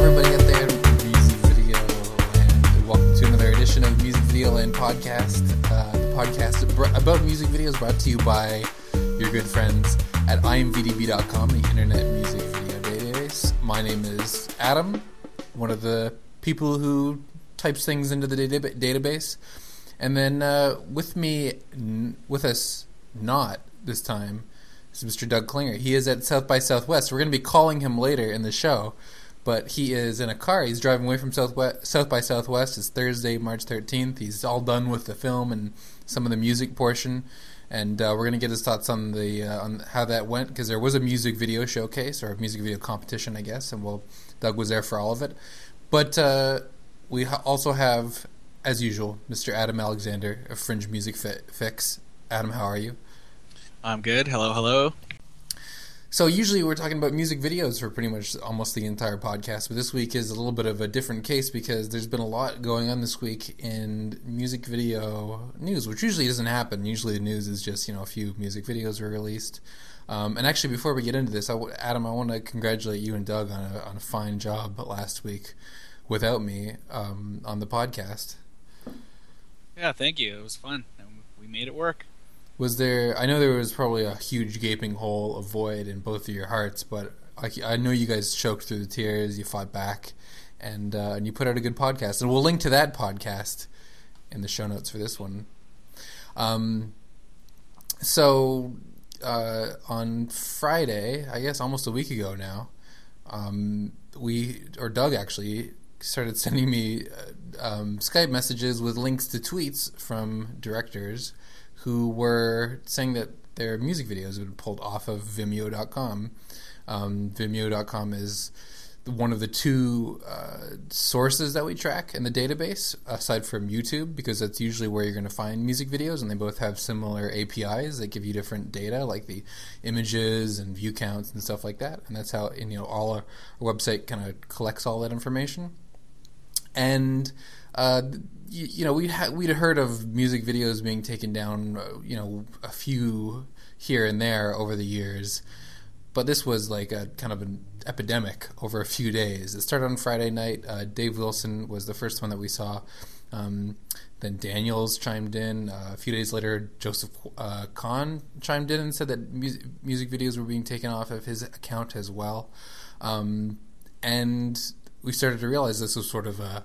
everybody out there in Music Video Land, and welcome to another edition of Music Video Land podcast. The podcast about music videos brought to you by your good friends at imvdb.com, the Internet Music Video Database. My name is Adam, one of the people who types things into the database. And then with us, not this time, is Mr. Doug Klinger. He is at South by Southwest. We're going to be calling him later in the show, but he is in a car. He's driving away from South by Southwest. It's Thursday, March 13th. He's all done with the film and some of the music portion, and we're going to get his thoughts on on how that went, because there was a music video showcase, or a music video competition, I guess, and Doug was there for all of it. But we also have, as usual, Mr. Adam Alexander of Fringe Music Fix. Adam, how are you? I'm good. Hello. So usually we're talking about music videos for pretty much almost the entire podcast, but this week is a little bit of a different case because there's been a lot going on this week in music video news, which usually doesn't happen. Usually the news is just, a few music videos were released. And actually, before we get into this, Adam, I want to congratulate you and Doug on a fine job last week without me on the podcast. Yeah, thank you. It was fun. We made it work. I know there was probably a huge gaping hole, a void in both of your hearts, but I know you guys choked through the tears, you fought back, and you put out a good podcast. And we'll link to that podcast in the show notes for this one. So on Friday, I guess almost a week ago now, Doug actually started sending me Skype messages with links to tweets from directors who were saying that their music videos had been pulled off of Vimeo.com. Vimeo.com is one of the two sources that we track in the database, aside from YouTube, because that's usually where you're going to find music videos, and they both have similar APIs that give you different data, like the images and view counts and stuff like that. And that's how all our website kind of collects all that information. And we'd heard of music videos being taken down, a few here and there over the years, but this was like a kind of an epidemic over a few days. It started on Friday night. Dave Wilson was the first one that we saw. Then Daniels chimed in. A few days later, Joseph Kahn chimed in and said that music videos were being taken off of his account as well. And we started to realize this was sort of a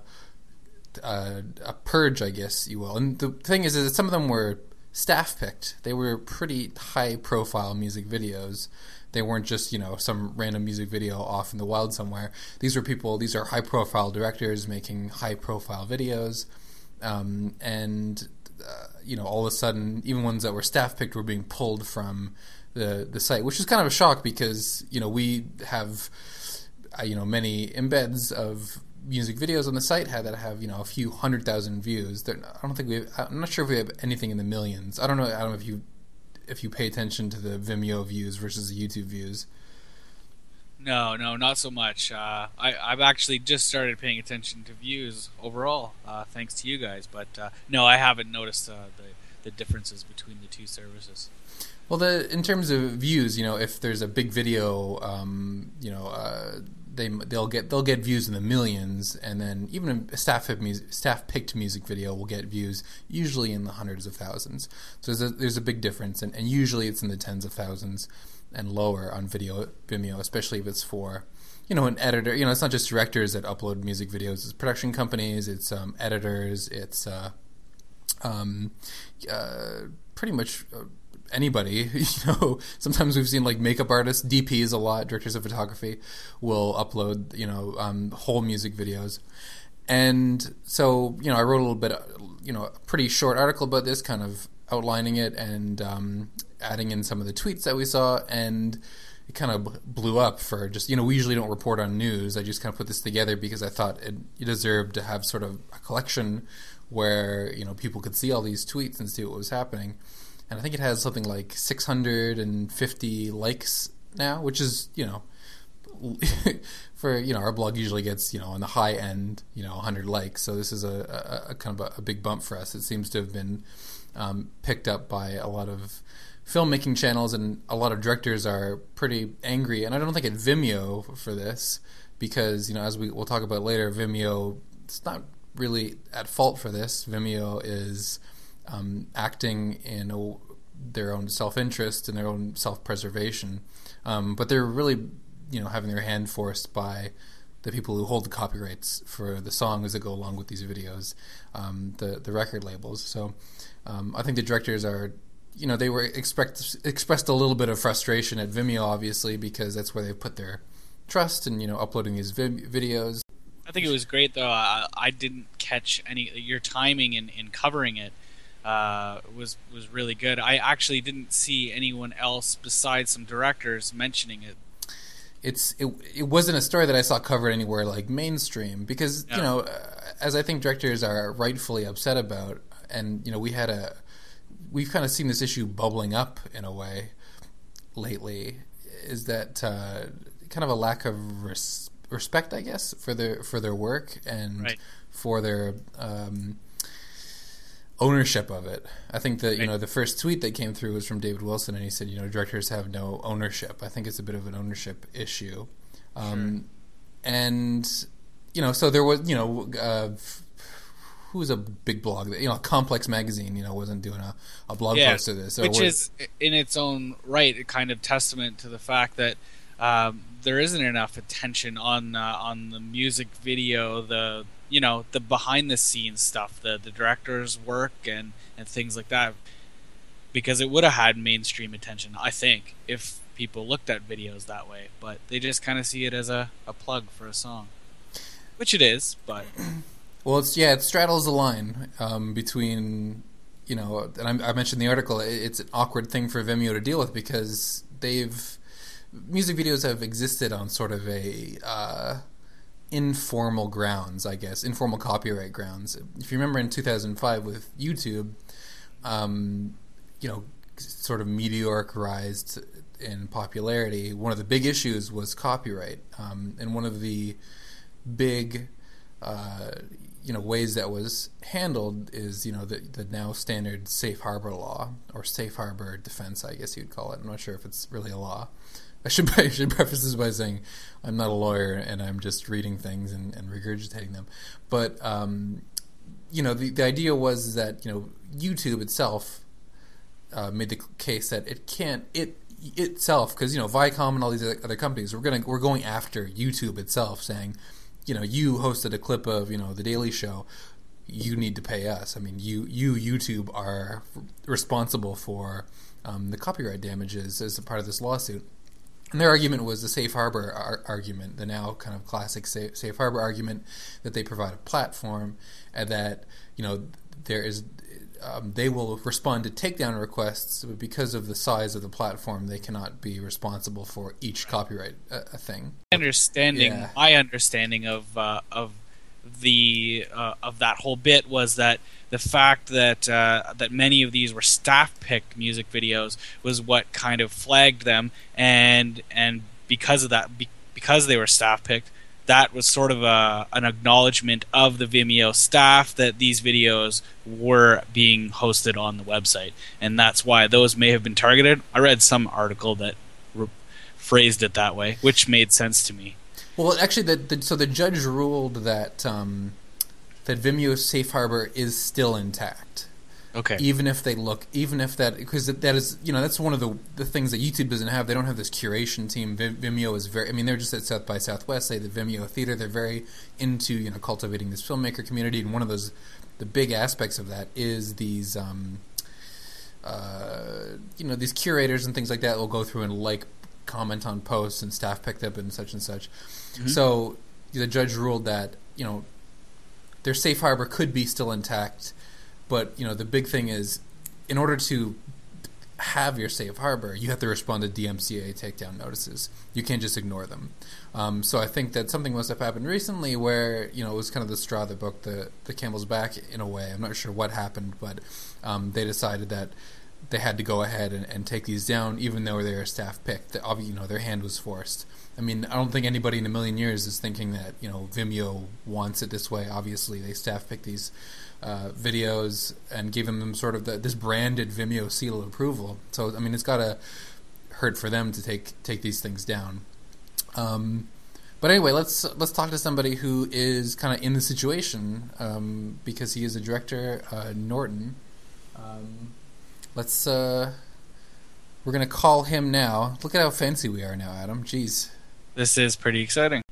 purge, I guess you will. And the thing is that some of them were staff picked. They were pretty high profile music videos. They weren't just, some random music video off in the wild somewhere. These are high profile directors making high profile videos. And all of a sudden, even ones that were staff picked were being pulled from the site, which is kind of a shock because, we have many embeds of music videos on the site that have a few 100,000 views. I'm not sure if we have anything in the millions. I don't know if you pay attention to the Vimeo views versus the YouTube views. No, not so much. I've actually just started paying attention to views overall, thanks to you guys. But no, I haven't noticed the differences between the two services. Well, in terms of views, if there's a big video, they'll get views in the millions, and then even a staff-picked music video will get views usually in the hundreds of thousands. So there's a big difference, and usually it's in the tens of thousands and lower on Vimeo, especially if it's for an editor. It's not just directors that upload music videos; it's production companies, it's editors, it's pretty much anybody. Sometimes we've seen like makeup artists, DPs a lot, directors of photography will upload whole music videos. And so I wrote a little bit a pretty short article about this, kind of outlining it and adding in some of the tweets that we saw, and it kind of blew up for just we usually don't report on news. I just kind of put this together because I thought it deserved to have sort of a collection where people could see all these tweets and see what was happening. And I think it has something like 650 likes now, which is, for, our blog usually gets, on the high end, 100 likes. So this is a kind of a big bump for us. It seems to have been picked up by a lot of filmmaking channels, and a lot of directors are pretty angry. And I don't think at Vimeo for this, because, as we'll talk about later, Vimeo, it's not really at fault for this. Vimeo is acting in their own self-interest and their own self-preservation, but they're really, having their hand forced by the people who hold the copyrights for the songs that go along with these videos, the record labels. So I think the directors are, they were expressed a little bit of frustration at Vimeo, obviously, because that's where they put their trust in, uploading these videos. I think it was great, though. I didn't catch your timing in covering it. Was really good. I actually didn't see anyone else besides some directors mentioning it. It wasn't a story that I saw covered anywhere like mainstream, because No. as I think directors are rightfully upset about, and we've kind of seen this issue bubbling up in a way lately, is that kind of a lack of respect, I guess, for their work and Right. for their ownership of it. I think that the first tweet that came through was from David Wilson, and he said, directors have no ownership. I think it's a bit of an ownership issue. Sure. And so there was who was a big blog that Complex Magazine wasn't doing a blog post of this, which is in its own right a kind of testament to the fact that there isn't enough attention on the music video, the behind the scenes stuff, the director's work and things like that, because it would have had mainstream attention, I think, if people looked at videos that way. But they just kind of see it as a plug for a song, which it is. But well, it straddles the line between and I mentioned in the article, it's an awkward thing for Vimeo to deal with, because music videos have existed on sort of a informal grounds, I guess, informal copyright grounds. If you remember in 2005 with YouTube, sort of meteoricized in popularity, one of the big issues was copyright, and one of the big ways that was handled is the now standard safe harbor law, or safe harbor defense, I guess you'd call it. I'm not sure if it's really a law. I should preface this by saying I'm not a lawyer and I'm just reading things and regurgitating them. But the idea was that YouTube itself made the case that it can't itself, because Viacom and all these other companies we're going after YouTube itself, saying you hosted a clip of The Daily Show, you need to pay us. I mean, you YouTube are responsible for the copyright damages as a part of this lawsuit. And their argument was the safe harbor argument, the now kind of classic safe harbor argument, that they provide a platform and that there is they will respond to takedown requests, but because of the size of the platform, they cannot be responsible for each copyright thing. My understanding of that whole bit was that the fact that that many of these were staff-picked music videos was what kind of flagged them, and because of that, because they were staff-picked, that was sort of an acknowledgement of the Vimeo staff that these videos were being hosted on the website, and that's why those may have been targeted. I read some article that phrased it that way, which made sense to me. Well, actually, so the judge ruled that that Vimeo's safe harbor is still intact. Okay. Because that is, that's one of the things that YouTube doesn't have. They don't have this curation team. Vimeo is they're just at South by Southwest, say the Vimeo Theater. They're very into, cultivating this filmmaker community, and one of the big aspects of that is these, these curators and things like that will go through and comment on posts and staff picked up and such and such. Mm-hmm. So the judge ruled that, their safe harbor could be still intact. But, the big thing is, in order to have your safe harbor, you have to respond to DMCA takedown notices. You can't just ignore them. So I think that something must have happened recently where, it was kind of the straw that broke the camel's back in a way. I'm not sure what happened, but they decided that they had to go ahead and take these down, even though they were staff picked. Their hand was forced. I mean, I don't think anybody in a million years is thinking that, Vimeo wants it this way. Obviously, they staff picked these videos and gave them sort of this branded Vimeo seal of approval. So, I mean, it's got to hurt for them to take these things down. But anyway, let's talk to somebody who is kind of in the situation, because he is a director, Norton. Let's we're gonna call him now. Look at how fancy we are now, Adam. Jeez. This is pretty exciting.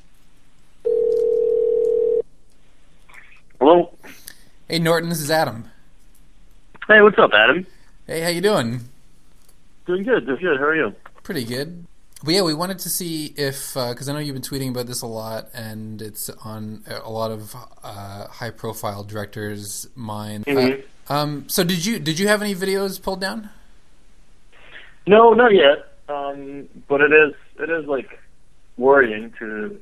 Hello. Hey, Norton. This is Adam. Hey, what's up, Adam? Hey, how you doing? Doing good. Doing good. How are you? Pretty good. But yeah, we wanted to see if, because I know you've been tweeting about this a lot, and it's on a lot of high-profile directors' minds. Mm-hmm. So did you have any videos pulled down? No, not yet. But it is like worrying to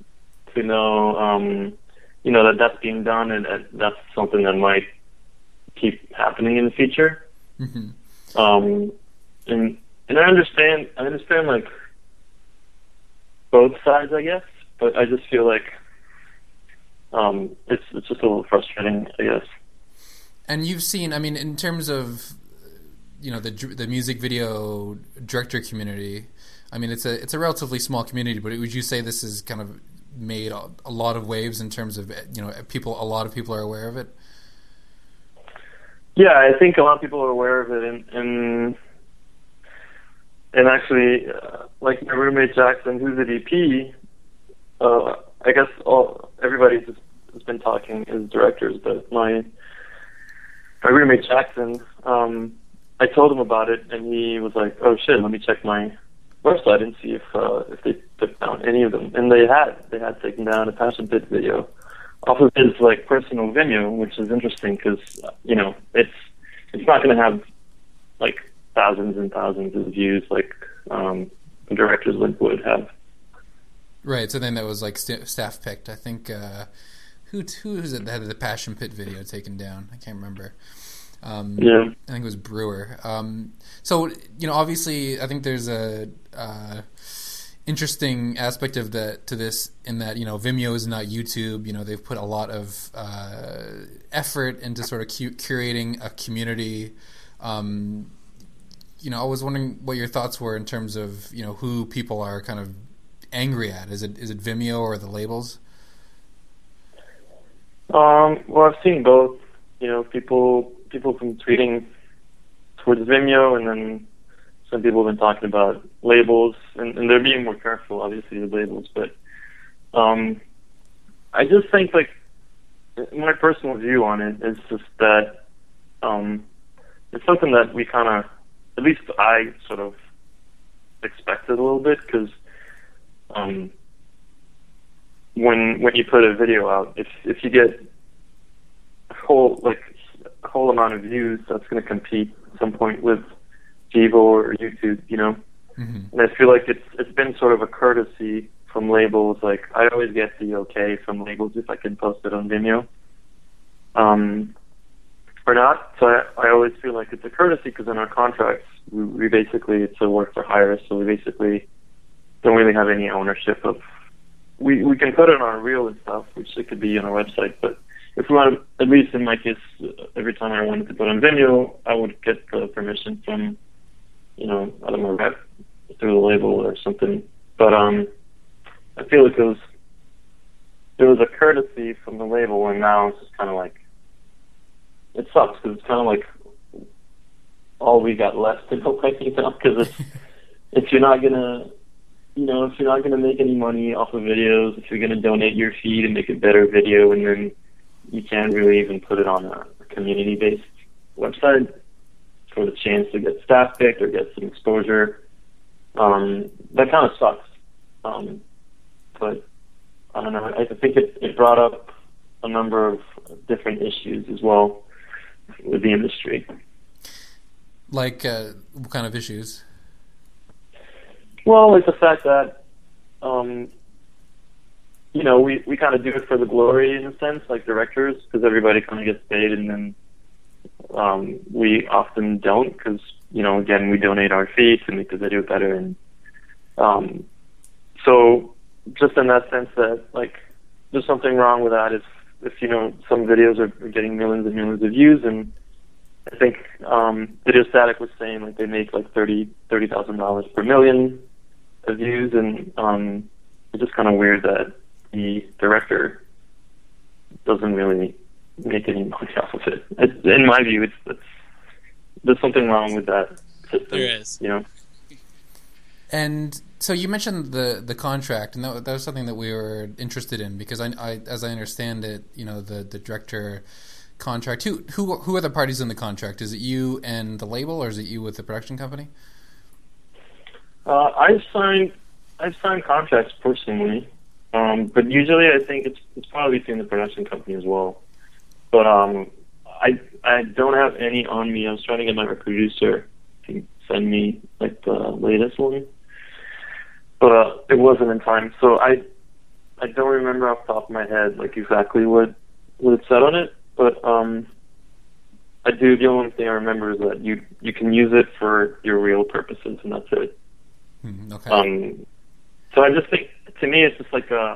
know, that that's being done, and that's something that might keep happening in the future. Mm-hmm. And I understand like both sides, I guess, but I just feel like it's just a little frustrating, I guess. And you've seen, I mean, in terms of the music video director community, I mean, it's a relatively small community, but would you say this has kind of made a lot of waves in terms of a lot of people are aware of it? Yeah, I think a lot of people are aware of it, and actually, like my roommate Jackson, who's a DP, I guess everybody has been talking as directors, but my roommate Jackson, I told him about it, and he was like, "Oh shit, let me check my website and see if they took down any of them." And they had taken down a Passion Pit video off of his like personal Vimeo, which is interesting because it's not going to have like thousands and thousands of views like directors would have. Right. So then that was like staff picked. I think who is it that had the Passion Pit video taken down? I can't remember. Yeah. I think it was Brewer. So obviously, I think there's a interesting aspect of to this in that Vimeo is not YouTube. They've put a lot of effort into sort of curating a community. I was wondering what your thoughts were in terms of who people are kind of angry at. Is it Vimeo or the labels? Well, I've seen both. People from tweeting towards Vimeo, and then some people have been talking about labels, and they're being more careful, obviously, with labels. But I just think, like, my personal view on it is just that it's something that we kind of, at least I sort of expected a little bit, because when you put a video out, if you get a whole amount of views, that's going to compete at some point with TiVo or YouTube, Mm-hmm. And I feel like it's been sort of a courtesy from labels. Like, I always get the okay from labels if I can post it on Vimeo, or not. So I always feel like it's a courtesy because in our contracts, we basically, it's a work for hire, so we basically don't really have any ownership of. We can put it on our reel and stuff, which it could be on our website, but if we want to, at least in my case, every time I wanted to put on Vimeo, I would get the permission from, I don't know, rep through the label or something. But I feel like there was a courtesy from the label, and now it's just kind of like, it sucks because it's kind of like all we got left in a way, because if you're not gonna, if you're not gonna make any money off of videos, if you're gonna donate your fee to make a better video, and then you can't really even put it on a community-based website for the chance to get staff picked or get some exposure. That kind of sucks. But I don't know. I think it brought up a number of different issues as well with the industry. Like what kind of issues? Well, like the fact that we kind of do it for the glory in a sense, like directors, because everybody kind of gets paid, and then we often don't because, again, we donate our fee to make the video better. And so just in that sense that, like, there's something wrong with that if some videos are getting millions and millions of views, and I think Video Static was saying, like, they make, like, $30,000 per million of views, and it's just kind of weird that the director doesn't really make any money off of it. In my view, there's something wrong with that system. There is. You know. And so you mentioned the contract, and that was something that we were interested in because I as I understand it, you know, the director contract. Who are the parties in the contract? Is it you and the label, or is it you with the production company? I've signed contracts personally, but usually I think it's probably between the production company as well. But I don't have any on me. I was trying to get my producer to send me like the latest one, but it wasn't in time. So I don't remember off the top of my head like exactly what it said on it. But I do. The only thing I remember is that you can use it for your real purposes, and that's it. Okay. So I just think, to me, it's just like the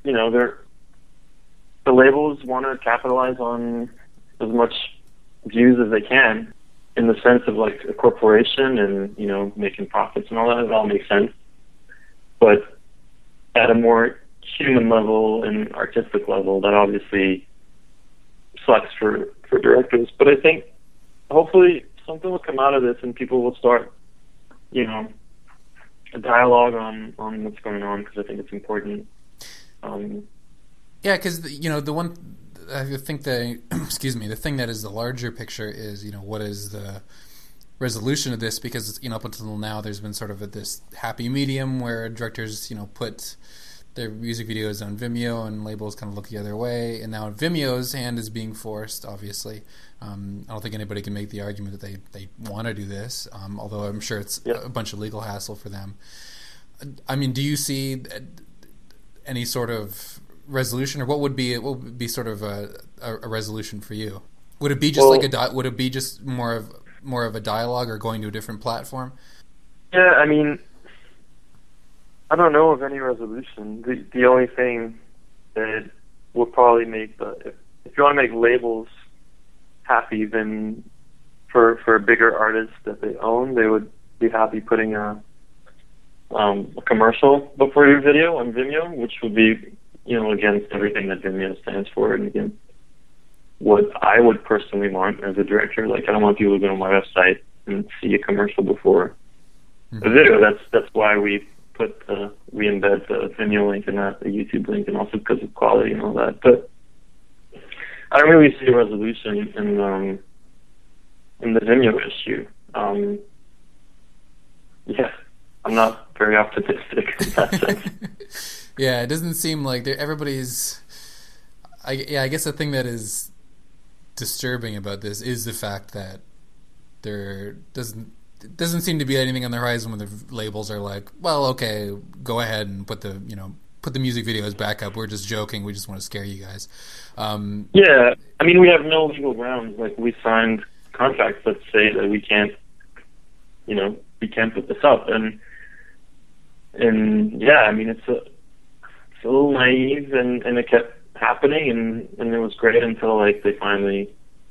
labels want to capitalize on as much views as they can, in the sense of like a corporation and, you know, making profits and all that. It all makes sense, but at a more human level and artistic level, that obviously sucks for directors. But I think hopefully something will come out of this and people will start, you know, a dialogue on what's going on, because I think it's important. Yeah, because you know, the one I think the the thing that is the larger picture is, you know, what is the resolution of this? Because, you know, up until now there's been sort of this happy medium where directors, you know, put their music videos on Vimeo and labels kind of look the other way, and now Vimeo's hand is being forced, obviously. I don't think anybody can make the argument that they want to do this, although I'm sure it's a bunch of legal hassle for them. I mean, do you see any sort of resolution, or what would be sort of a resolution for you? Would it be just would it be just more of a dialogue, or going to a different platform? Yeah, I mean, I don't know of any resolution. The only thing that would probably make if you want to make labels happy, then for bigger artists that they own, they would be happy putting a commercial before your video on Vimeo, which would be, you know, against everything that Vimeo stands for, and against what I would personally want as a director. Like, I don't want people to go on my website and see a commercial before the video. That's why we embed the Vimeo link and not the YouTube link, and also because of quality and all that. But I don't really see a resolution in the Vimeo issue. Yeah, I'm not very optimistic in that sense. Yeah, it doesn't seem like everybody's. I guess the thing that is disturbing about this is the fact that there doesn't seem to be anything on the horizon when the labels are like, well, okay, go ahead and put the music videos back up. We're just joking. We just want to scare you guys. Yeah, I mean, we have no legal grounds. Like, we signed contracts that say that we can't put this up, and yeah, I mean, it's a little naive, and it kept happening, and it was great until like they finally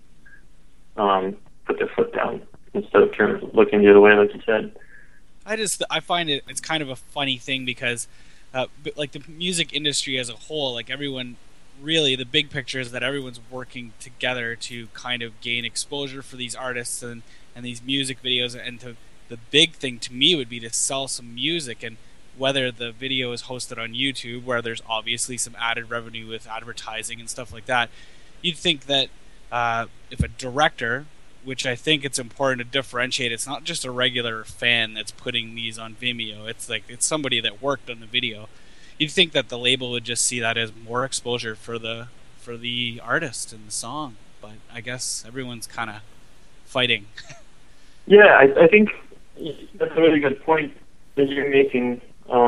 put their foot down instead of looking the other way, like you said. I find it's kind of a funny thing because like the music industry as a whole, like everyone, really the big picture is that everyone's working together to kind of gain exposure for these artists and these music videos, and the big thing to me would be to sell some music. And whether the video is hosted on YouTube, where there's obviously some added revenue with advertising and stuff like that, you'd think that if a director, which I think it's important to differentiate, it's not just a regular fan that's putting these on Vimeo, it's somebody that worked on the video. You'd think that the label would just see that as more exposure for the artist and the song, but I guess everyone's kind of fighting. Yeah, I think that's a really good point that you're making.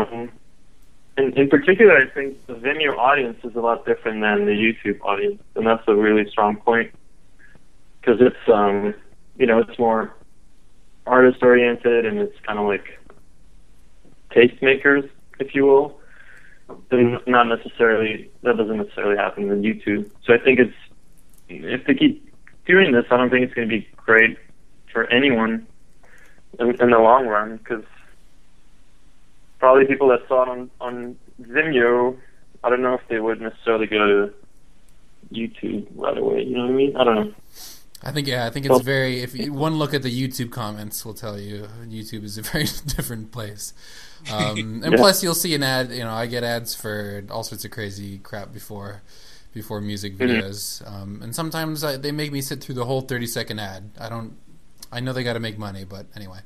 In particular, I think the Vimeo audience is a lot different than the YouTube audience, and that's a really strong point, because it's it's more artist oriented, and it's kind of like tastemakers, if you will. And that doesn't necessarily happen in YouTube. So I think if they keep doing this, I don't think it's going to be great for anyone in the long run, because probably people that saw it on Vimeo, I don't know if they would necessarily go to YouTube right away. You know what I mean? I don't know. I think it's very. If you, one look at the YouTube comments will tell you YouTube is a very different place. And plus, you'll see an ad. You know, I get ads for all sorts of crazy crap before music videos, and sometimes they make me sit through the whole 30-second ad. I know they got to make money, but anyway.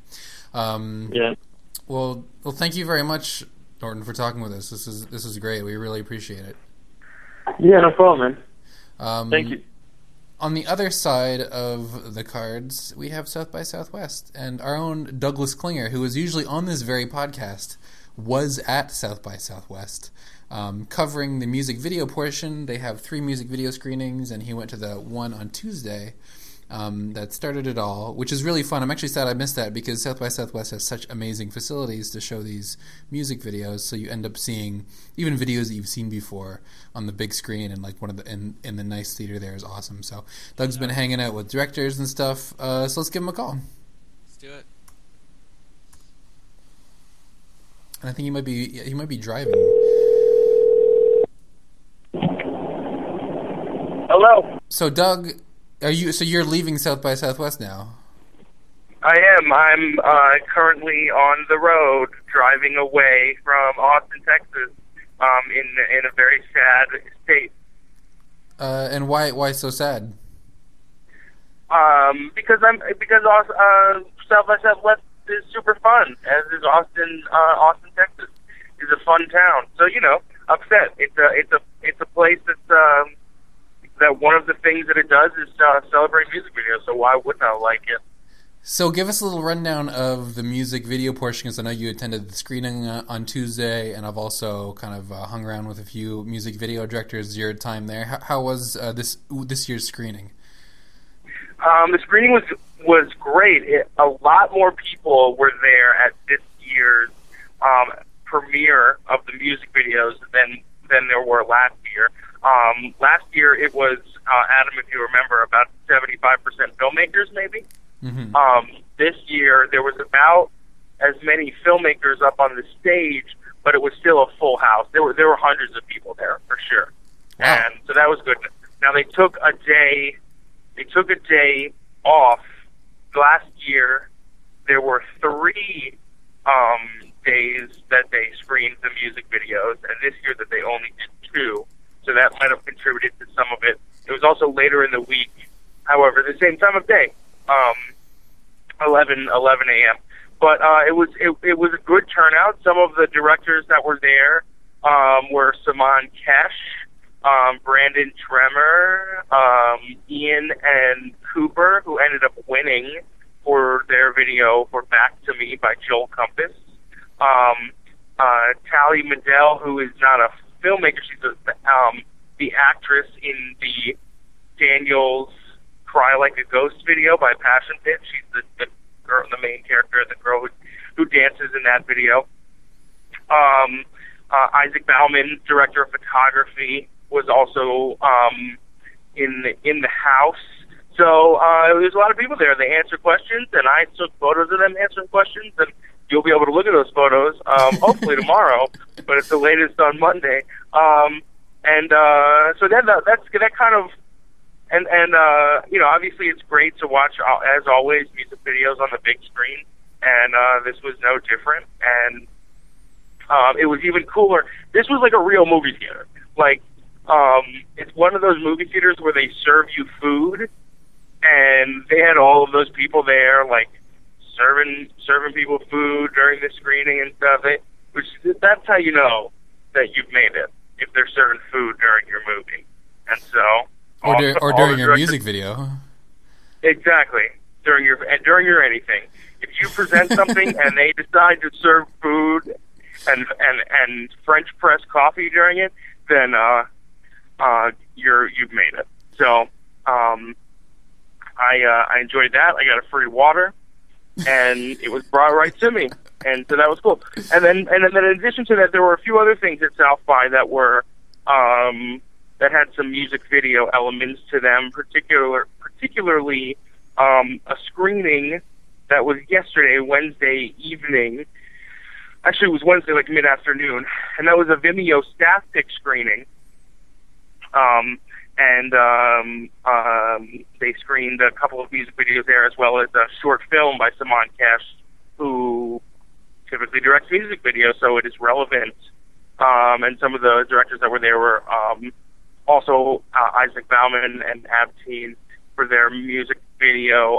Well, thank you very much, Norton, for talking with us. This is great. We really appreciate it. Yeah, no problem, man. Thank you. On the other side of the cards, we have South by Southwest, and our own Douglas Klinger, who is usually on this very podcast, was at South by Southwest, covering the music video portion. They have 3 music video screenings, and he went to the one on Tuesday that started it all, which is really fun. I'm actually sad I missed that because South by Southwest has such amazing facilities to show these music videos, so you end up seeing even videos that you've seen before on the big screen, and like one of the in the nice theater there is awesome. So Doug's been hanging out with directors and stuff, so let's give him a call. Let's do it. And I think he might be driving. Hello. So Doug, you're leaving South by Southwest now? I am. I'm currently on the road driving away from Austin, Texas, in a very sad state. And why so sad? Because South by Southwest is super fun, as is Austin, Texas is a fun town. So upset. It's a place that's that one of the things that it does is celebrate music videos. So why wouldn't I like it? So give us a little rundown of the music video portion, because I know you attended the screening on Tuesday, and I've also kind of hung around with a few music video directors your time there. How was this year's screening? The screening was great. A lot more people were there at this year's premiere of the music videos than there were last year. Last year it was, Adam, if you remember, about 75% filmmakers maybe. Mm-hmm. This year there was about as many filmmakers up on the stage, but it was still a full house. There were hundreds of people there for sure. Wow. And so that was good. Now they took a day off. Last year there were 3 days that they screened the music videos, and this year that they only did 2. So that might have contributed to some of it. It was also later in the week, however, the same time of day, 11 a.m. But it was a good turnout. Some of the directors that were there were Saman Kesh, Brandon Tremor, Ian and Cooper, who ended up winning for their video for Back to Me by Joel Compass. Tally Mandel, who is not a filmmaker, she's the actress in the Daniel's Cry Like a Ghost video by Passion Pit. She's the girl, the main character, the girl who dances in that video. Isaac Bauman, director of photography, was also in the house. So there's a lot of people there. They answered questions, and I took photos of them answering questions, and you'll be able to look at those photos hopefully tomorrow, but it's the latest on Monday. So that kind of, and obviously it's great to watch, as always, music videos on the big screen, and this was no different. And it was even cooler. This was like a real movie theater. Like, it's one of those movie theaters where they serve you food, and they had all of those people there, like, serving people food during the screening and stuff. That's how you know that you've made it, if they're serving food during your movie. And so, or during your music video. Exactly, during your anything. If you present something and they decide to serve food and French press coffee during it, then you've made it. So I enjoyed that. I got a free water, and it was brought right to me, and so that was cool. And then in addition to that, there were a few other things at South by that were that had some music video elements to them. Particularly a screening that was yesterday, Wednesday evening, actually it was Wednesday, like mid-afternoon, and that was a Vimeo staff pick screening. They screened a couple of music videos there, as well as a short film by Saman Cash, who typically directs music videos, so it is relevant. And some of the directors that were there were also Isaac Bauman and Abteen for their music video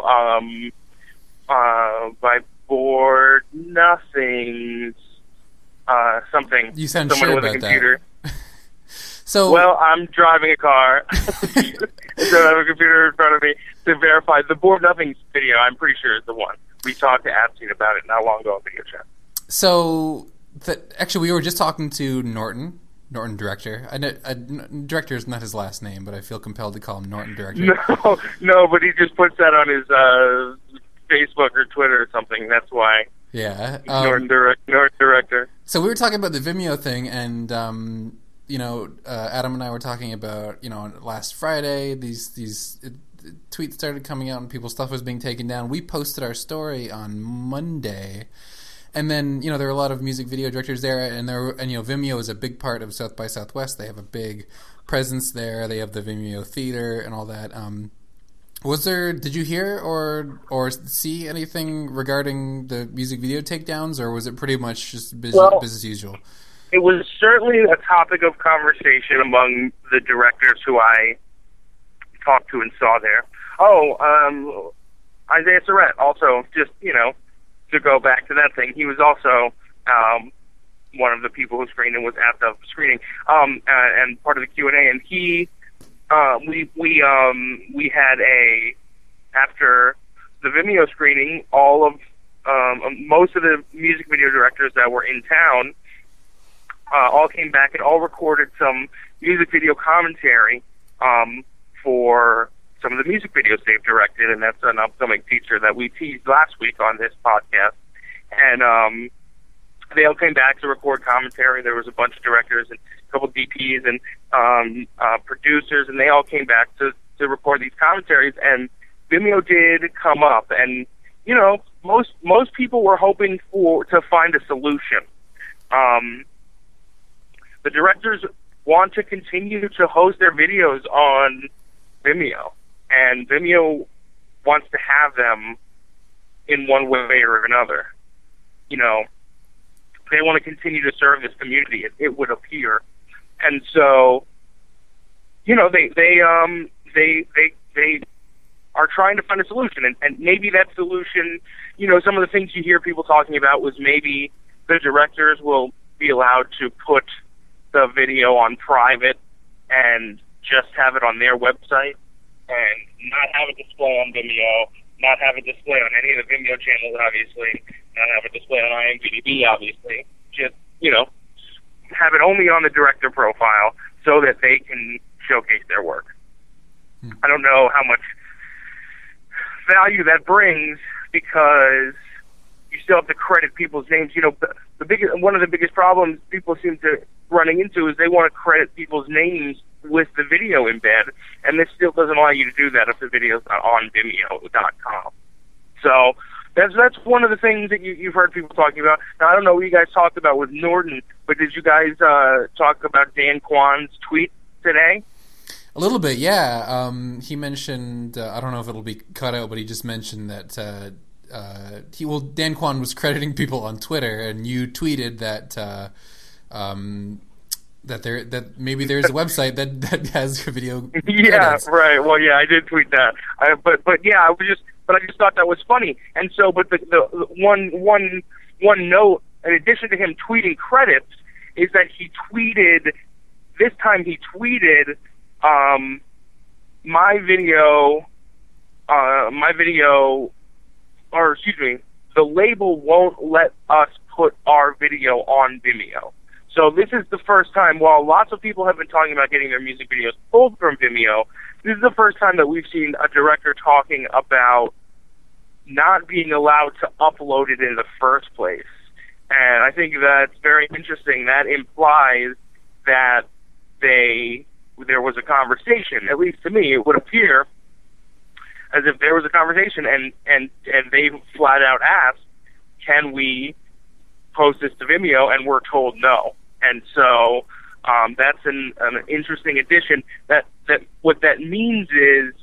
by Board Nothing's something. You sound someone sure with about a computer. that. So, well, I'm driving a car, so I have a computer in front of me to verify the Board Nothing's video. I'm pretty sure is the one. We talked to Abteen about it not long ago on video chat. So, actually, we were just talking to Norton Director. I know Director is not his last name, but I feel compelled to call him Norton Director. No, but he just puts that on his Facebook or Twitter or something. That's why. Yeah, Norton Director. So we were talking about the Vimeo thing, and Adam and I were talking about last Friday these tweets started coming out and people's stuff was being taken down. We posted our story on Monday. And then, there were a lot of music video directors there, and Vimeo is a big part of South by Southwest. They have a big presence there. They have the Vimeo Theater and all that. Did you hear or see anything regarding the music video takedowns, or was it pretty much just business as usual? It was certainly a topic of conversation among the directors who I talked to and saw there. Isaiah Surratt also, just, to go back to that thing, he was also one of the people who screened and was at the screening and part of the Q&A. And we had after the Vimeo screening, all of most of the music video directors that were in town all came back and all recorded some music video commentary for some of the music videos they've directed, and that's an upcoming feature that we teased last week on this podcast. And they all came back to record commentary. There was a bunch of directors and a couple of DPs and producers, and they all came back to record these commentaries. And Vimeo did come up, and most people were hoping to find a solution. The directors want to continue to host their videos on Vimeo. And Vimeo wants to have them in one way or another. They want to continue to serve this community, it would appear. And so, they are trying to find a solution. And maybe that solution, some of the things you hear people talking about was maybe the directors will be allowed to put the video on private and just have it on their website, and not have it display on Vimeo, not have it display on any of the Vimeo channels, obviously, not have it display on IMDb, obviously. Just, have it only on the director profile so that they can showcase their work. I don't know how much value that brings, because you still have to credit people's names. One of the biggest problems people seem to running into is they want to credit people's names with the video embed, and this still doesn't allow you to do that if the video's not on Vimeo.com. So that's one of the things that you've heard people talking about. Now, I don't know what you guys talked about with Norton, but did you guys talk about Dan Kwan's tweet today? A little bit, yeah. He mentioned, I don't know if it'll be cut out, but he just mentioned that Dan Kwan was crediting people on Twitter, and you tweeted that that maybe there's a website that has a video. Yeah, credits. Right. Well, yeah, I did tweet that. I just thought that was funny. And so, but the one note, in addition to him tweeting credits, is that he tweeted my video, the label won't let us put our video on Vimeo. So this is the first time, while lots of people have been talking about getting their music videos pulled from Vimeo, this is the first time that we've seen a director talking about not being allowed to upload it in the first place. And I think that's very interesting. That implies that there was a conversation. At least to me, it would appear as if there was a conversation, and they flat out asked, can we post this to Vimeo, and we're told no. And so that's an interesting addition. That what that means is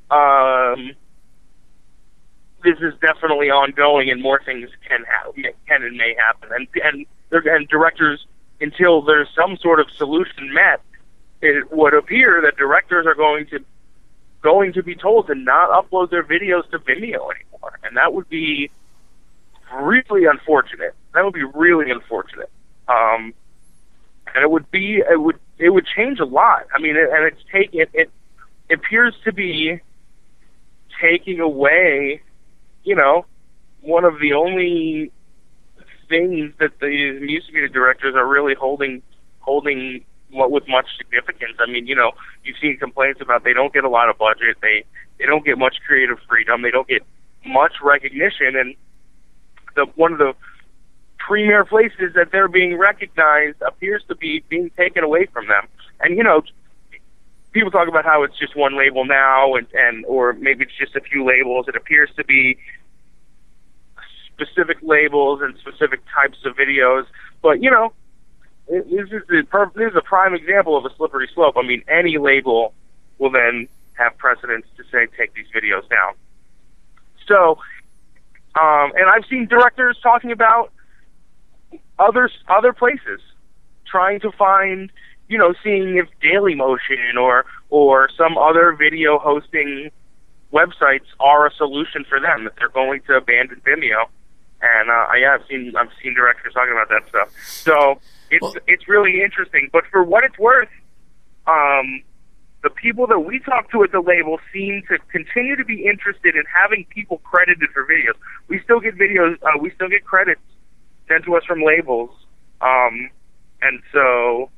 this is definitely ongoing, and more things can and may happen. And directors, until there's some sort of solution met, it would appear that directors are going to be told to not upload their videos to Vimeo anymore, and that would be really unfortunate. That would be really unfortunate. And it would change a lot. I mean, it appears to be taking away, one of the only things that the music video directors are really holding with much significance. I mean, you've seen complaints about they don't get a lot of budget, they don't get much creative freedom, they don't get much recognition, and one of the premier places that they're being recognized appears to be being taken away from them. And people talk about how it's just one label now, and or maybe it's just a few labels. It appears to be specific labels and specific types of videos, but this is a prime example of a slippery slope. I mean, any label will then have precedence to say, take these videos down. So, and I've seen directors talking about other places, trying to find, seeing if Dailymotion or some other video hosting websites are a solution for them, that they're going to abandon Vimeo. And I've seen directors talking about that stuff. So it's really interesting. But for what it's worth, the people that we talk to at the label seem to continue to be interested in having people credited for videos. We still get videos. We still get credits sent to us from labels. And so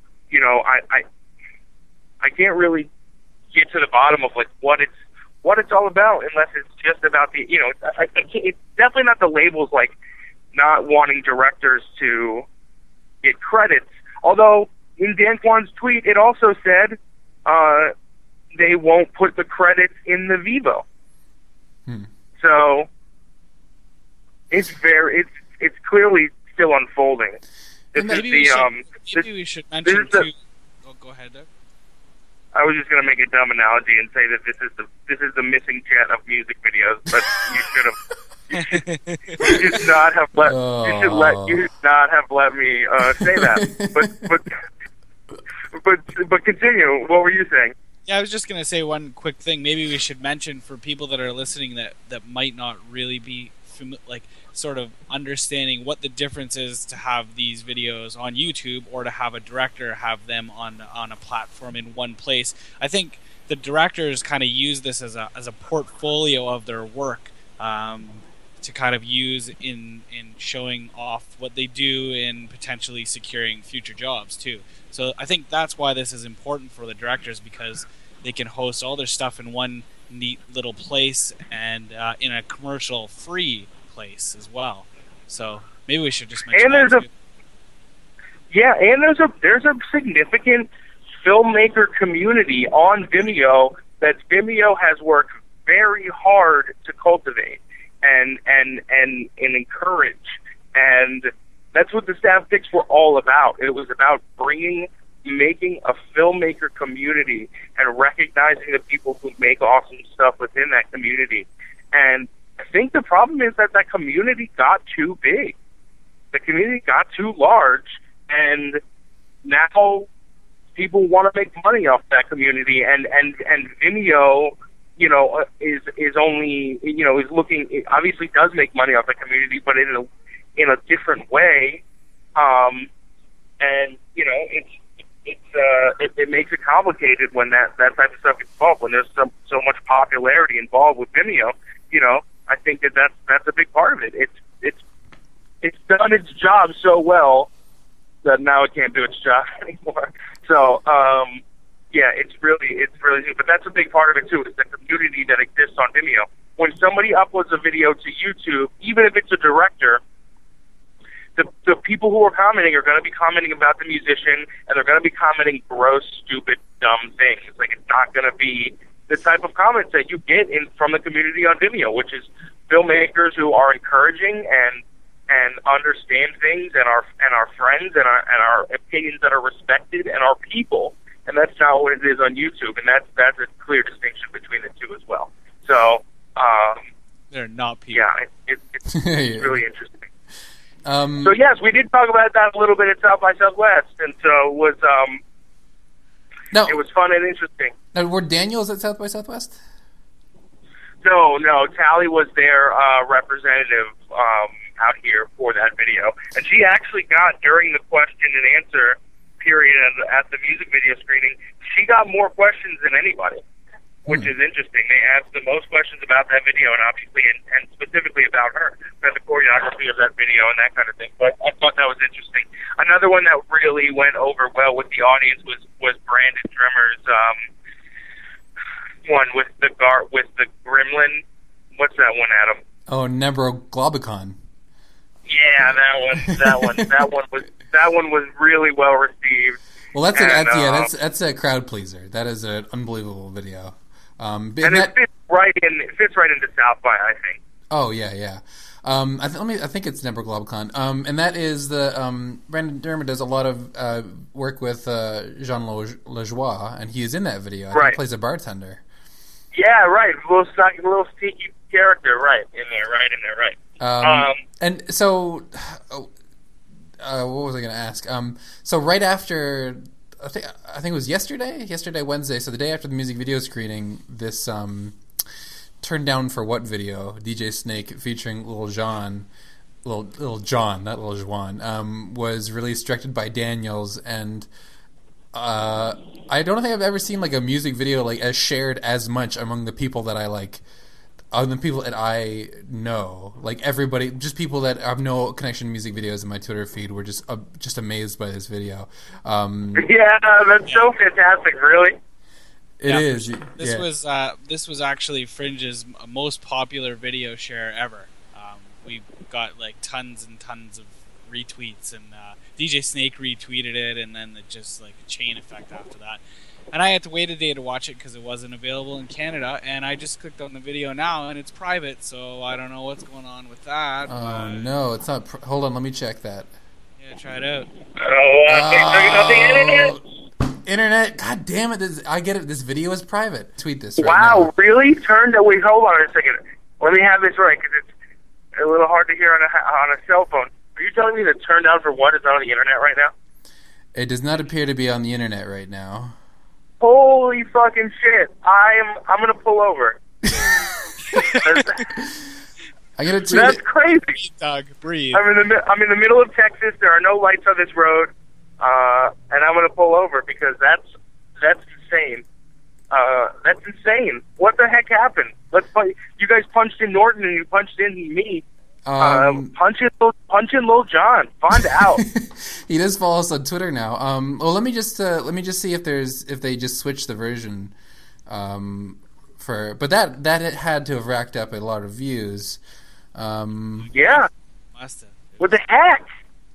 I can't really get to the bottom of what it's all about, unless it's just about the it's definitely not the labels not wanting directors to get credits. Although in Dan Kwan's tweet it also said they won't put the credits in the Vivo. So it's clearly still unfolding. Maybe we should mention too. Go ahead, Doug. I was just going to make a dumb analogy and say that this is the missing jet of music videos, but you should not have let me say that. But continue. What were you saying? Yeah, I was just going to say one quick thing. Maybe we should mention for people that are listening that might not really be sort of understanding what the difference is to have these videos on YouTube or to have a director have them on a platform in one place. I think the directors kind of use this as a portfolio of their work to kind of use in showing off what they do and potentially securing future jobs too. So I think that's why this is important for the directors, because they can host all their stuff in one neat little place and in a commercial free place as well. So maybe we should just mention and there's a significant filmmaker community on Vimeo that Vimeo has worked very hard to cultivate and encourage, and that's what the Staff Picks were all about. It was about making a filmmaker community and recognizing the people who make awesome stuff within that community. And I think the problem is that community got too big. The community got too large, and now people want to make money off that community, and Vimeo, is only, is looking, it obviously does make money off the community, but in a different way. And it makes it complicated when that type of stuff gets involved, when there's so much popularity involved with Vimeo. I think that's a big part of it. It's done its job so well that now it can't do its job anymore. So it's really, but that's a big part of it too, is the community that exists on Vimeo. When somebody uploads a video to YouTube, even if it's a director, the people who are commenting are going to be commenting about the musician, and they're going to be commenting gross, stupid, dumb things. It's not going to be the type of comments that you get from the community on Vimeo, which is filmmakers who are encouraging and understand things and our friends and our opinions that are respected and our people, and that's not what it is on YouTube, and that's a clear distinction between the two as well. So they're not people. Yeah, it's really interesting. Um, So yes, we did talk about that a little bit at South by Southwest, and so it was no, it was fun and interesting. now, were Daniels at South by Southwest? No, Tally was their representative out here for that video, and she actually got, during the question and answer period at the music video screening, she got more questions than anybody, which is interesting. They asked the most questions about that video, and obviously, and specifically about her, and the choreography of that video and that kind of thing. But I thought that was interesting. Another one that really went over well with the audience was Brandon Trimmer's one with the gremlin. What's that one, Adam? Oh, Nebroglobicon. Yeah, that one was really well received. Well, that's a crowd pleaser. That is an unbelievable video. And it fits right into South by, I think. Oh yeah. I think it's Nebroglobicon. And that is the Brandon Dermott does a lot of work with Jean Lajoie, and he is in that video. I think he plays a bartender. Yeah, right. A little sneaky character, right in there. And so, what was I going to ask? So right after, I think it was yesterday, Wednesday. So the day after the music video screening, this Turned Down for What video, DJ Snake featuring Lil Jon, not Lil Juan, was released, directed by Daniels, and I don't think I've ever seen like a music video like as shared as much among the people that I like. The people that I know, like everybody, just people that have no connection to music videos in my Twitter feed, were just amazed by this video. Yeah, that's so fantastic, really. It is. This was actually Fringe's most popular video share ever. We got like tons and tons of retweets, and DJ Snake retweeted it, and then just like a chain effect after that. And I had to wait a day to watch it because it wasn't available in Canada, and I just clicked on the video now, and it's private, so I don't know what's going on with that. Oh, no, it's not. Hold on, let me check that. Yeah, try it out. Internet, god damn it, I get it, this video is private. Tweet this right now. now. Really? Wait, hold on a second. Let me have this right, because it's a little hard to hear on a cell phone. Are you telling me that Turned Down for What is not on the internet right now? It does not appear to be on the internet right now. Holy fucking shit! I'm gonna pull over. I'm gonna tweet That's it. crazy. Doug, breathe. I'm in the middle of Texas. There are no lights on this road, and I'm gonna pull over because that's insane. That's insane. What the heck happened? You guys punched in Norton and you punched in me. Punch in Lil Jon. Find out. He does follow us on Twitter now. Well, let me just see if they just switched the version. But that it had to have racked up a lot of views. Yeah. Must have. What the heck?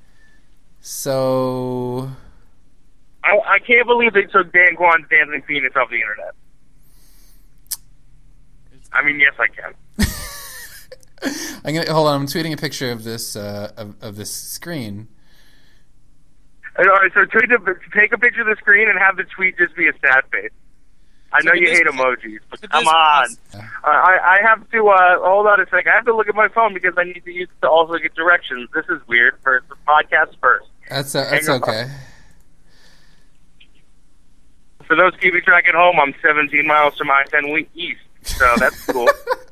So I can't believe they took Dan Kwan's Dancing Phoenix off the internet. I mean, yes, I can. Hold on. I'm tweeting a picture of this of this screen. All right, so take a picture of the screen and have the tweet just be a sad face. I know you hate emojis, but come on. I have to hold on a second. I have to look at my phone because I need to use it to also get directions. This is weird for podcast first. That's okay. For those keeping track at home, I'm 17 miles from I-10 East, so that's cool.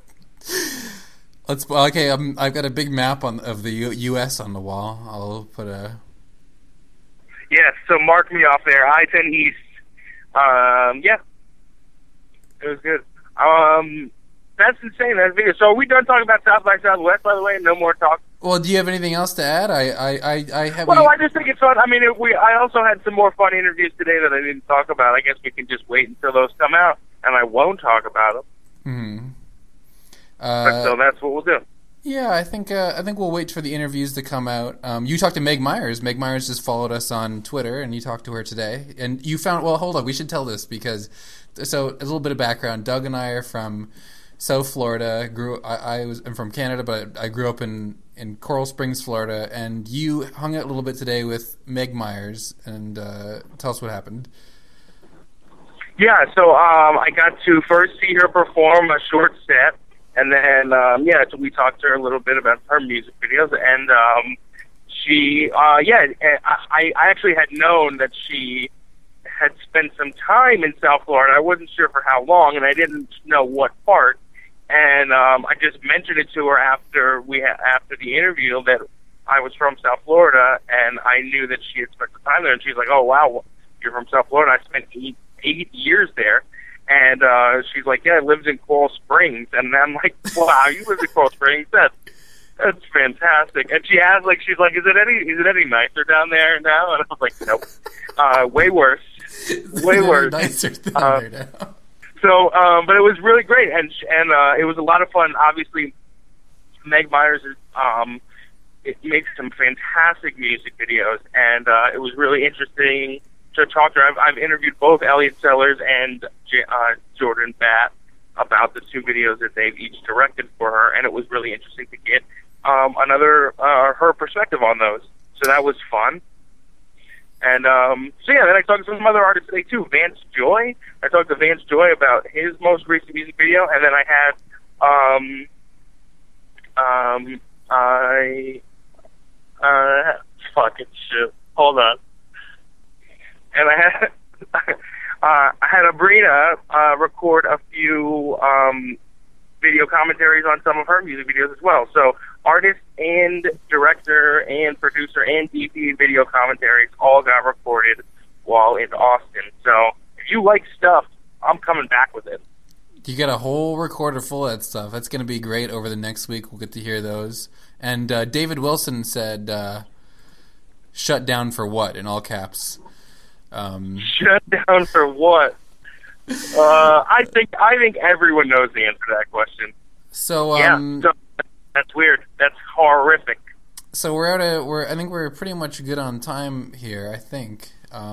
Okay. I've got a big map of the U.S. on the wall. I'll put a. Yes, so mark me off there. I-10 East. Yeah, it was good. That's insane. That video. So are we done talking about South by Southwest? By the way, no more talk. Well, do you have anything else to add? I have. Well, I just think it's fun. I mean, I also had some more fun interviews today that I didn't talk about. I guess we can just wait until those come out, and I won't talk about them. So that's what we'll do. Yeah, I think we'll wait for the interviews to come out. You talked to Meg Myers. Meg Myers just followed us on Twitter, and you talked to her today. And you found. Well, hold on. We should tell this because. So a little bit of background. Doug and I are from South Florida. I'm from Canada, but I grew up in Coral Springs, Florida. And you hung out a little bit today with Meg Myers, and tell us what happened. Yeah, so I got to first see her perform a short set, and then so we talked to her a little bit about her music videos, and I actually had known that she had spent some time in South Florida. I wasn't sure for how long, and I didn't know what part. And I just mentioned it to her after the interview that I was from South Florida, and I knew that she had spent some time there. And she's like, "Oh wow, you're from South Florida? I spent eight years there." And she's like, "Yeah, I lived in Coral Springs." And I'm like, "Wow, you lived in Coral Springs? That's fantastic." And she asked, she's like, "Is it any nicer down there now?" And I was like, "Nope, way worse, way worse." Nicer than there now. So, but it was really great, and it was a lot of fun. Obviously, Meg Myers it makes some fantastic music videos, and it was really interesting to talk to her. I've interviewed both Elliot Sellers and Jordan Batt about the two videos that they've each directed for her, and it was really interesting to get her perspective on those. So that was fun. And then I talked to some other artists today too. Vance Joy. I talked to Vance Joy about his most recent music video, and then I had fucking shit. Hold on. And I had Abrina record a few video commentaries on some of her music videos as well. So artist and director and producer and DP video commentaries all got recorded while in Austin. So if you like stuff, I'm coming back with it. You got a whole recorder full of that stuff. That's going to be great over the next week. We'll get to hear those. And David Wilson said, "Shut down for what?" in all caps. Shut down for what? I think everyone knows the answer to that question. So so that's weird. That's horrific. So I think we're pretty much good on time here. I think.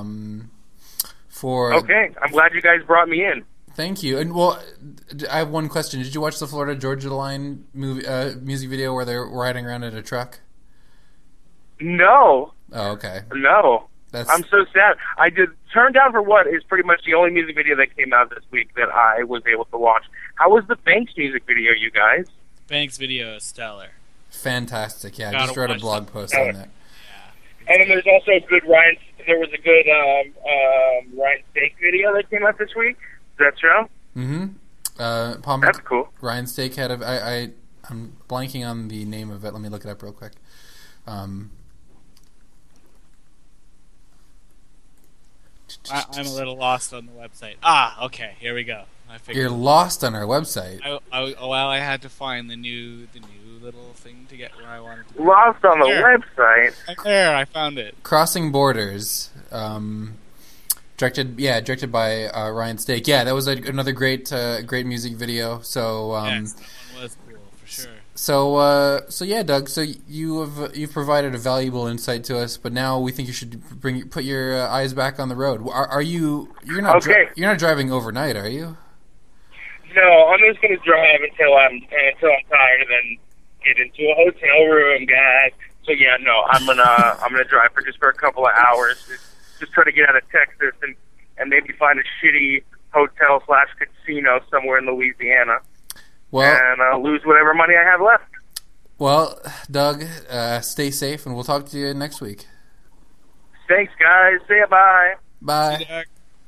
Okay, I'm glad you guys brought me in. Thank you. And I have one question. Did you watch the Florida Georgia Line music video where they're riding around in a truck? No. Oh, okay. No. I'm so sad. I did Turn Down for What is pretty much the only music video that came out this week that I was able to watch. How was the Banks music video, you guys? Banks video is stellar. Fantastic. Yeah, I just wrote a blog post on that. Yeah. And then there's also a good Ryan Steak video that came out this week. Is that true? Mm-hmm. That's cool. Ryan Steak had I'm blanking on the name of it. Let me look it up real quick. I'm a little lost on the website. Okay, here we go. You're lost on our website. I had to find the new little thing to get where I wanted to. Lost on the website. There, I found it. Crossing Borders, directed by Ryan Steak. Yeah, that was another great music video. So yes, that one was cool for sure. So yeah, Doug. So you've provided a valuable insight to us, but now we think you should put your eyes back on the road. You're not you're not driving overnight, are you? No, I'm just going to drive until I'm tired, and then get into a hotel room, guys. So yeah, no, I'm gonna drive for a couple of hours, just try to get out of Texas and maybe find a shitty hotel / casino somewhere in Louisiana. Well, and lose whatever money I have left. Well, Doug, stay safe, and we'll talk to you next week. Thanks, guys. See ya. Bye. Bye. See you,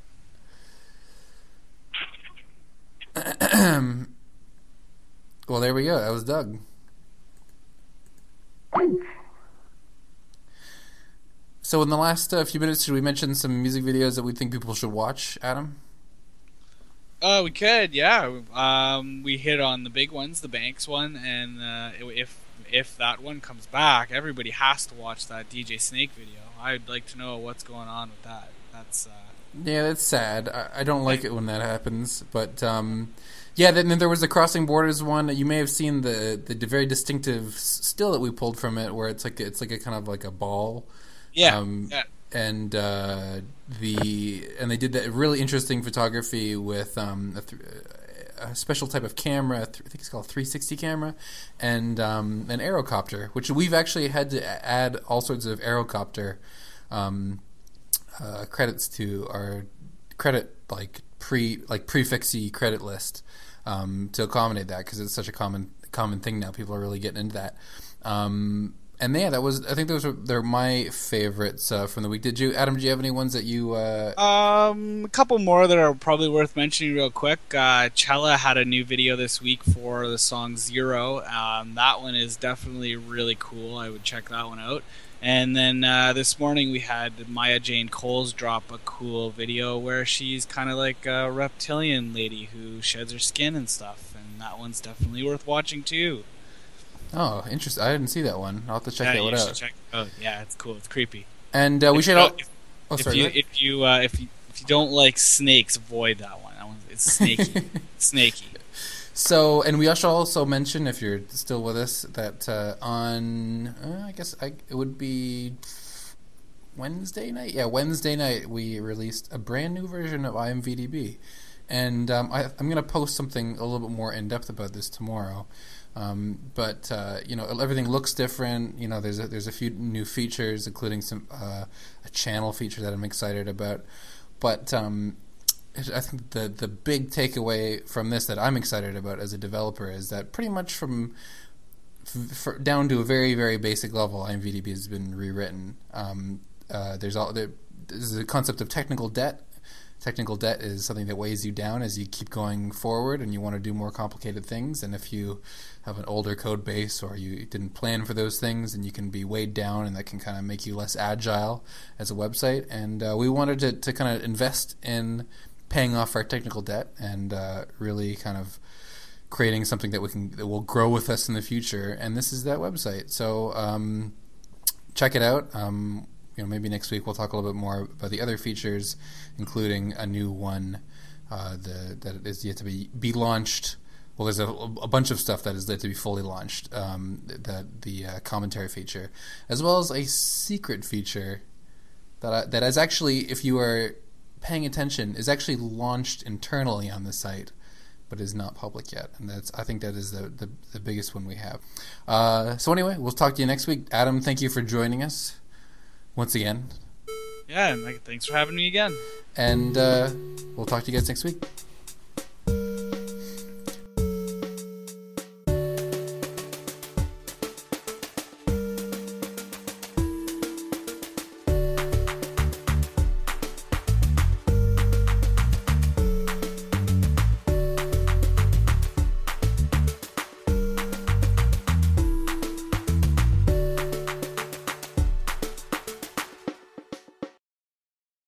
Well, there we go. That was Doug. So in the last few minutes, should we mention some music videos that we think people should watch, Adam? We could, yeah. We hit on the big ones, the Banks one, and if that one comes back, everybody has to watch that DJ Snake video. I'd like to know what's going on with that. That's that's sad. I don't like it when that happens, but yeah. Then there was the Crossing Borders one. You may have seen the very distinctive still that we pulled from it, where it's like a kind of like a ball. Yeah. And they did that really interesting photography with a special type of camera. I think it's called a 360 camera, and an aerocopter, which we've actually had to add all sorts of aerocopter credits to our credit prefixy credit list to accommodate that, because it's such a common thing now. People are really getting into that. And yeah, I think they're my favorites from the week. Adam? Do you have any ones that you? A couple more that are probably worth mentioning real quick. Cella had a new video this week for the song Zero. That one is definitely really cool. I would check that one out. And then this morning we had Maya Jane Coles drop a cool video where she's kind of like a reptilian lady who sheds her skin and stuff. And that one's definitely worth watching too. Oh, interesting. I didn't see that one. I'll have to check that one out. Oh, yeah, it's cool. It's creepy. And we should all... If you don't like snakes, avoid that one. That one, it's snaky. Snaky. So, and we should also mention, if you're still with us, that on it would be Wednesday night. Yeah, Wednesday night we released a brand new version of IMVDB, and I'm going to post something a little bit more in depth about this tomorrow. But everything looks different. There's a few new features, including some a channel feature that I'm excited about. But I think the big takeaway from this that I'm excited about as a developer is that pretty much from down to a very, very basic level, IMVDB has been rewritten. There's a concept of technical debt. Technical debt is something that weighs you down as you keep going forward and you want to do more complicated things. And if you have an older code base or you didn't plan for those things, then you can be weighed down, and that can kind of make you less agile as a website. And we wanted to kind of invest in paying off our technical debt and really kind of creating something that will grow with us in the future. And this is that website. So check it out. Maybe next week we'll talk a little bit more about the other features, including a new one that is yet to be launched. Well, there's a bunch of stuff that is yet to be fully launched. The commentary feature, as well as a secret feature that is actually, if you are paying attention, is actually launched internally on the site, but is not public yet. And I think that is the biggest one we have. So anyway, we'll talk to you next week. Adam, thank you for joining us once again. Yeah, and thanks for having me again. And we'll talk to you guys next week.